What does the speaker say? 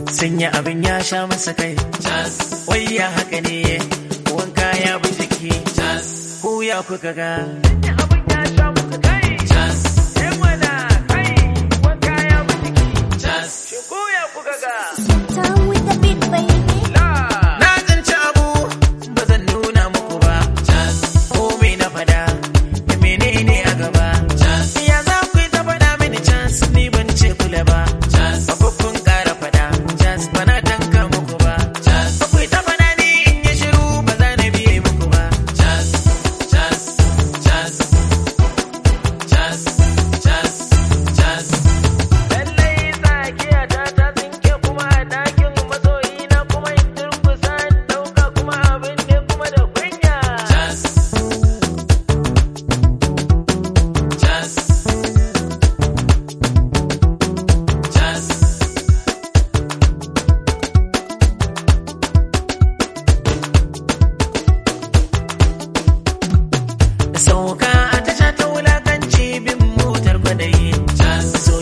sanya abin ya sha masa kai wai ya haka ne wanka ya bi jiki ko ya kuka ga sanya abin ya sha masa kai mana kai wanka ya bi jiki ko ya kuka ga na zance abu ba zan nuna muku ba ko me na fada da menene a gaba ya za ku yi ta fada mini chance ni ban ce kula ba bakokun kara fada bana tanka muku ba ku yi ta fada ni in yi shiru ba za na biye muku ba lallai tsakiya ta tsinke kuma a dakin masoyi na kuma in turkusa in dauka kuma abin ne kuma da kunya sauka a tasha ta wulakanci bin motar kwadayi so